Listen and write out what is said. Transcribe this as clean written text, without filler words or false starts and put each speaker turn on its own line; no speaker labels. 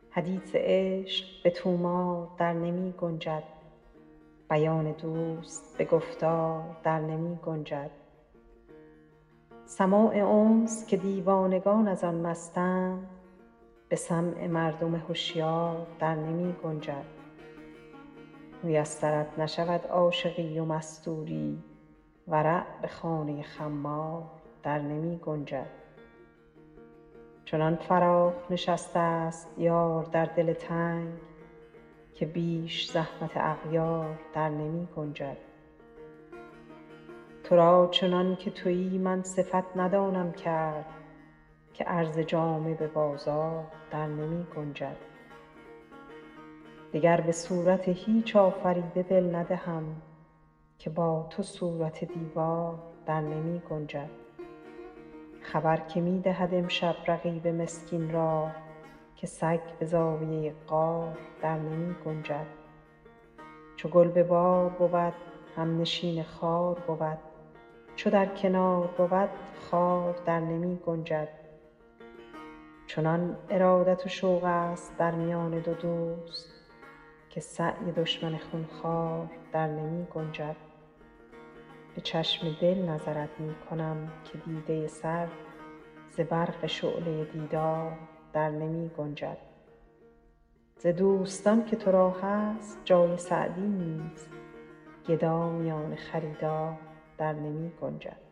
حدیث عشق به طومار در نمی گنجد، بیان دوست به گفتار در نمی گنجد. سماع انس که دیوانگان از آن مستند، به سمع مردم هوشیار در نمی گنجد. میسرت نشود عاشقی و مستوری، ورع به خانه خمار در نمی گنجد. چنان فراخ نشسته است یار در دل تنگ، که بیش زحمت اغیار در نمی گنجد. تو را چنان که تویی من صفت ندانم کرد، که عرض جامه به بازار در نمی گنجد. دگر به صورت هیچ آفریده دل ندهم، که با تو صورت دیوار در نمی گنجد. خبر که می دهد امشب رقیب مسکین را، که سگ به زاویه غار در نمی گنجد. چو گل به بار بود همنشین خار بود، چو در کنار بود خار در نمی گنجد. چنان ارادت و شوق است در میان دو دوست، که سعی دشمن خونخوار در نمی گنجد. به چشم دل نظرت می کنم که دیده سر، ز برق شعله دیدار در نمی گنجد. ز دوستان که تو را هست جای سعدی نیست، گدا میان خریدار در نمی گنجد.